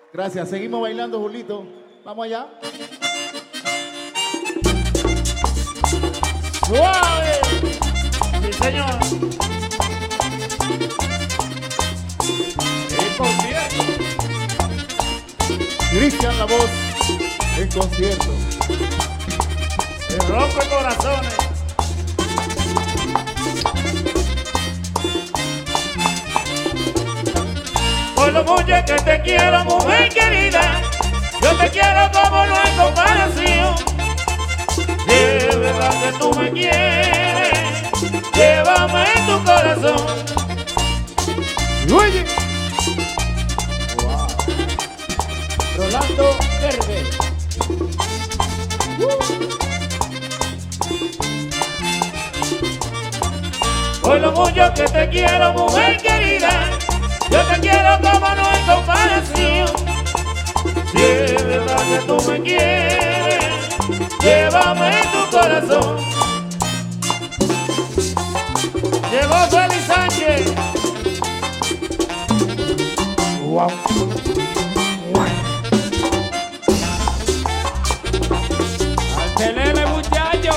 Gracias. Seguimos bailando, Julito. Vamos allá. ¡Suave! Sí, señor. El concierto. Cristian La Voz en concierto. Se rompe corazones. Por lo mucho que te quiero, mujer querida, yo te quiero como no hay comparación. De verdad que tú me quieres, llévame en tu corazón. Oye. Wow. Rolando Verde. Por lo mucho que te quiero, mujer querida, yo te quiero como no hay comparación. Si es verdad que tú me quieres, llévame en tu corazón. Llegó Félix Sánchez. Wow. Telele, muchacho.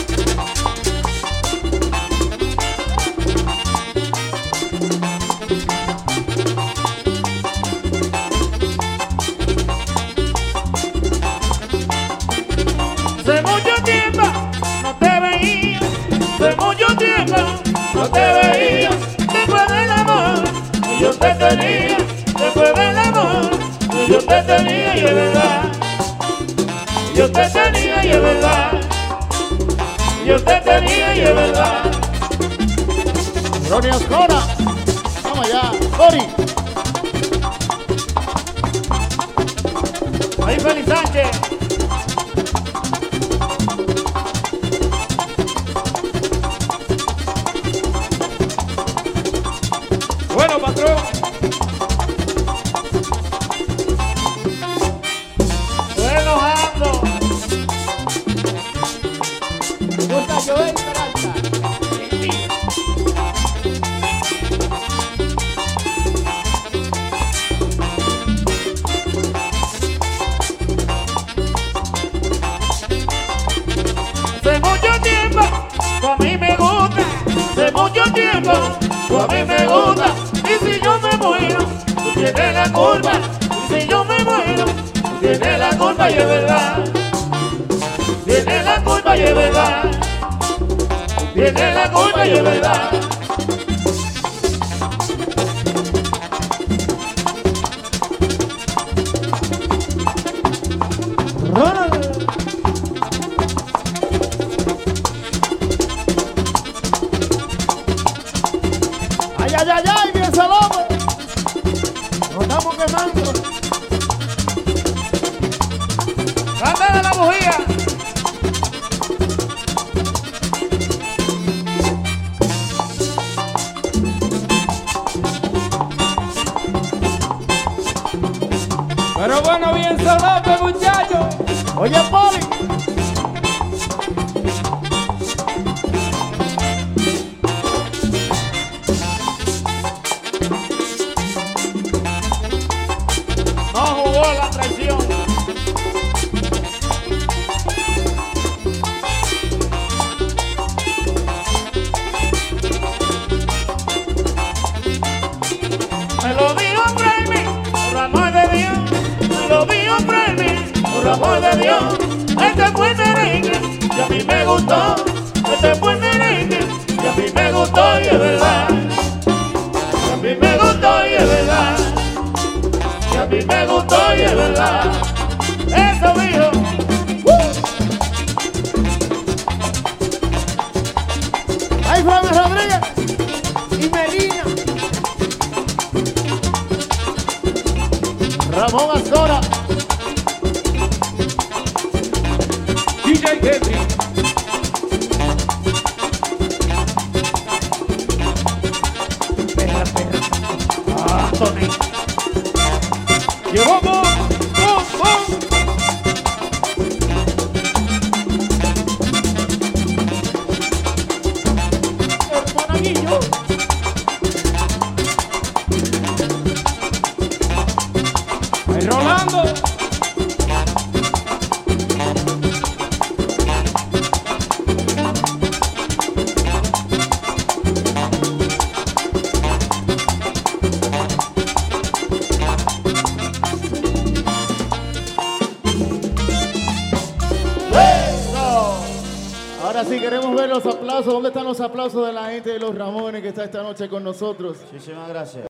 Hace mucho tiempo no te veía, hace mucho tiempo no te veía. Después del amor que yo te tenía, después del amor que yo te tenía y es verdad. Yo te tenía y es verdad. Yo te tenía y es verdad. Ronnie Oscora. Vamos allá. Cori. Ahí Félix Sánchez. Bueno, patrón. Estoy enojando. Me gusta Joel Peralta. Hace mucho tiempo, tú a mí me gusta. Hace mucho tiempo, tú a mí me gusta. Y si yo me muero, tú tienes la culpa. Y si yo me muero, tú tienes la culpa y es verdad. Tienes la culpa y es verdad. Tienes la culpa y es verdad. Ay, ay, ay, ay, bien Salome. Nos estamos quemando. ¡Dame de la bujía! Pero bueno, bien solope, muchacho. Oye, Poli. No jugó la traición. Me lo dijo Premio, por amor de Dios. Me lo dijo Premio, por amor de Dios. Este fue merengue y a mí me gustó. Este fue merengue y a mí me gustó y es verdad. Y a mí me gustó y es verdad. Y a mí me gustó y es verdad. Eso dijo. Ahí Juan Rodríguez y Melina. Ramón Ascora. DJ Henry. Perra, perra. Ah, Tony. Llegó Boom, Boom, Boom. El monaguillo. Rolando. Ahora sí queremos ver los aplausos. ¿Dónde están los aplausos de la gente de los Ramones que está esta noche con nosotros? Muchísimas gracias.